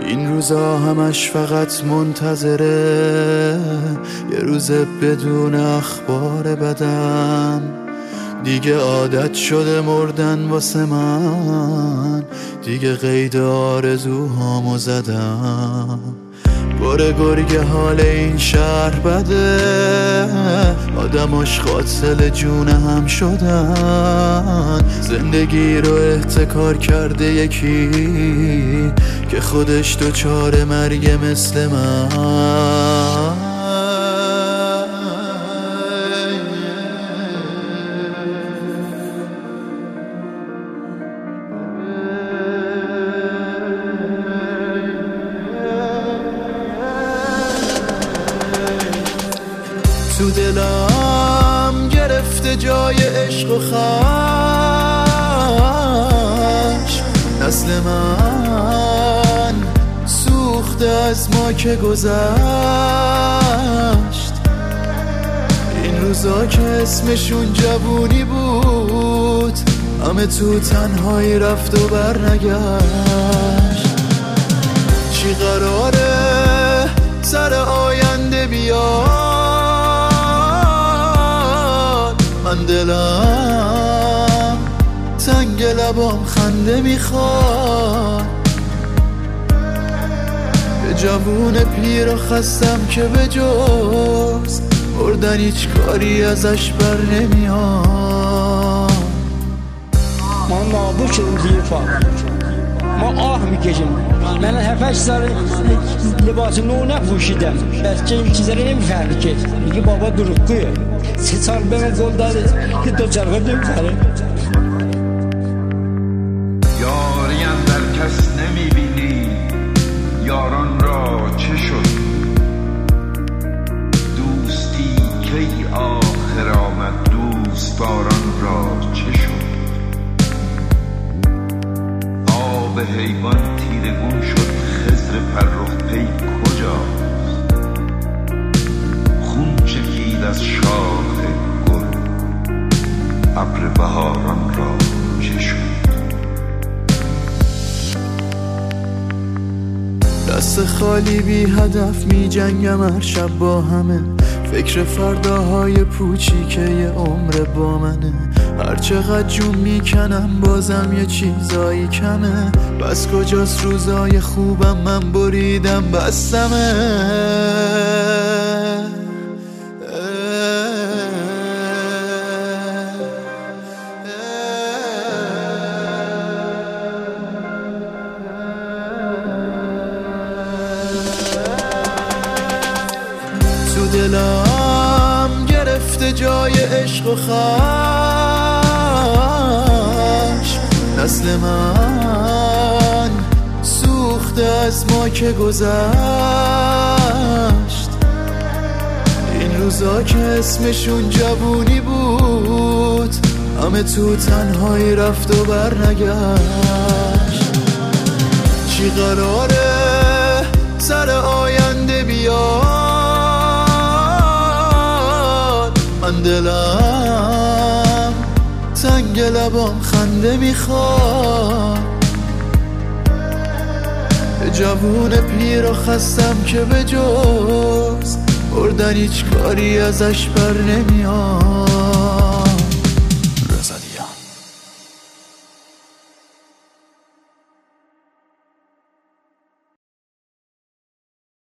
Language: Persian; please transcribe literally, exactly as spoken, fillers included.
این روزا همش فقط منتظره یه روز بدون اخبار بدم. دیگه عادت شده مردن واسه من، دیگه قید آرزوهامو زدم. باره گرگ حال این شهر بده، آدماش قاتل جون هم شدن. زندگی رو احتکار کرده یکی که خودش دوچار مرگ مثل من. تو دلم گرفته جای عشق و خشم، نسل من سوخته از ما که گذشت. این روزا که اسمشون جوونی بود، همه تو تنهایی رفت و برنگشت. چی قراره سر آینده بیاد؟ من دلم تنگ لبام خنده میخواد. به جوون پیر و خستم که به جز مردن هیچ کاری ازش بر نمیاد. ما نابود شدیم زیر پا، ما آه میکشیم. من هفتش سال لباس نو نپوشیدم، بچه این چیزا رو نمیفهمی که. میگه بابا دروغگویه. سه سال به من گل داده که دو چرخه نمیخره. یاری اندر کس نمیبینی، یاران را چه شد؟ دوستی کی آخر آمد، دوستداران را چه شد؟ آب حیوان تیرگون شد، خضر فرخ پی کجاست؟ خون چکید از شاخ گل، ابر بهاران را چه شد؟ دست خالی بی هدف می جنگم هر شب با همه، فکر فرداهای پوچی که یه عمر با منه. هر چقدر جون میکنم بازم یه چیزایی کمه. بس کجاست روزای خوبم من بریدم بستمه. تو دلم گرفته جای عشق و خشم، نسل من سوخته از ما که گذشت. این روزا که اسمشون جوونی بود، همه تو تنهایی رفت و برنگشت. چی قراره سر آینده بیاد؟ من دلم تنگ لبام خنده میخواد. به جوون پیر و خستم که به جز مردن هیچ کاری ازش بر نمیاد.